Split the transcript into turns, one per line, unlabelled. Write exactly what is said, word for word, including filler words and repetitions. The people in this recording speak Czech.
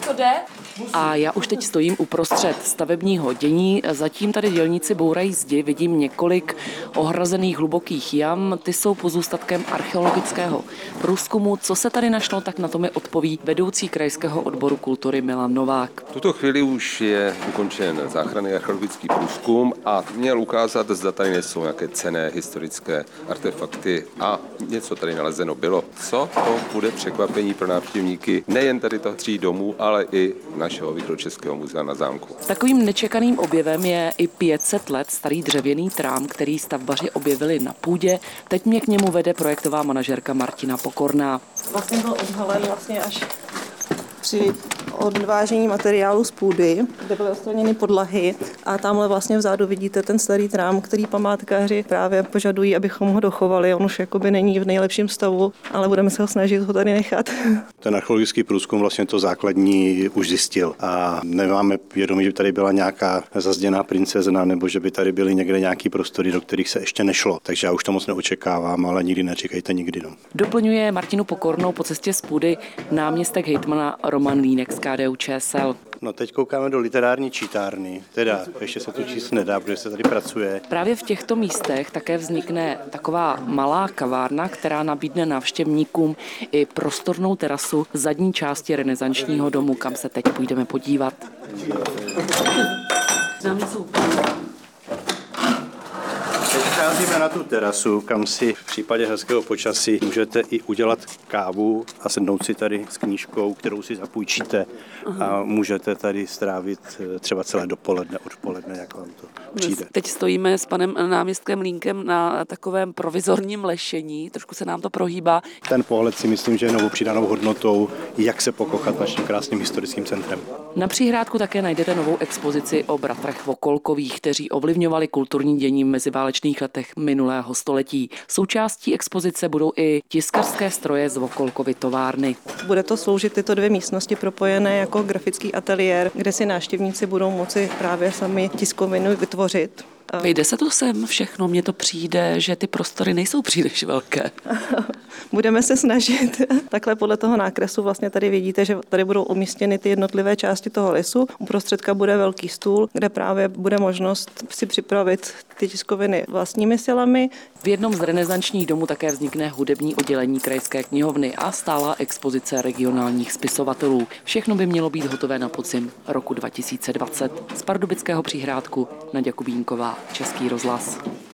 co jde? A já už teď stojím uprostřed stavebního dění. Zatím tady dělníci bourají zdi, vidím několik ohrazených hlubokých jam. Ty jsou pozůstatkem archeologického průzkumu. Co se tady našlo, tak na to mi odpoví vedoucí krajského odboru kultury Milan Novák.
V tuto chvíli už je ukončen záchranný archeologický průzkum a měl ukázat, zda tady nejsou nějaké cenné historické artefakty a něco tady nalezeno bylo. Co to bude překvapení pro návštěvníky nejen tady toho tří domů, ale i našeho Východočeského muzea na zámku.
Takovým nečekaným objevem je i pět set let starý dřevěný trám, který stavbaři objevili na půdě. Teď mě k němu vede projektová manažerka Martina Pokorná.
Vlastně byl odhalen vlastně až při odvážení materiálu z půdy, kde byly odstraněny podlahy a tamhle vlastně vzadu vidíte ten starý trám, který památkáři právě požadují, abychom ho dochovali. On už jakoby není v nejlepším stavu, ale budeme se ho snažit ho tady nechat.
Ten archeologický průzkum vlastně to základní už zjistil a nemáme vědomí, že by tady byla nějaká zazděná princezna nebo že by tady byly někde nějaký prostory, do kterých se ještě nešlo. Takže já už to moc neočekávám, ale nikdy nečekejte nikdy. No.
Doplňuje Martinu Pokornou po cestě z půdy náměstek hejtmana Roman Línek z K D U Č S L.
No teď koukáme do literární čítárny, teda ještě se to číst nedá, protože se tady pracuje.
Právě v těchto místech také vznikne taková malá kavárna, která nabídne návštěvníkům i prostornou terasu zadní části renesančního domu, kam se teď půjdeme podívat.
Přecházíme na tu terasu, kam si v případě hezkého počasí můžete i udělat kávu a sednout si tady s knížkou, kterou si zapůjčíte a můžete tady strávit třeba celé dopoledne, odpoledne, jak vám to přijde.
Teď stojíme s panem náměstkem Línkem na takovém provizorním lešení, trošku se nám to prohýbá.
Ten pohled si myslím, že je novou přidanou hodnotou, jak se pokochat naším krásným historickým centrem.
Na Přihrádku také najdete novou expozici o bratrech Vokolkových, kteří ovlivňovali kulturní dění v meziválečných letech minulého století. Součástí expozice budou i tiskarské stroje z Vokolkovy továrny.
Bude to sloužit tyto dvě místnosti propojené jako grafický ateliér, kde si návštěvníci budou moci právě sami tiskovinu vytvořit.
Vejde se to sem všechno, mně to přijde, že ty prostory nejsou příliš velké.
Budeme se snažit. Takhle podle toho nákresu vlastně tady vidíte, že tady budou umístěny ty jednotlivé části toho lisu. Uprostředka bude velký stůl, kde právě bude možnost si připravit ty tiskoviny vlastními silami.
V jednom z renesančních domů také vznikne hudební oddělení krajské knihovny a stálá expozice regionálních spisovatelů. Všechno by mělo být hotové na podzim roku dva tisíce dvacet. Z Pardubického Přihrádku Naďa Kubínková, Český rozhlas.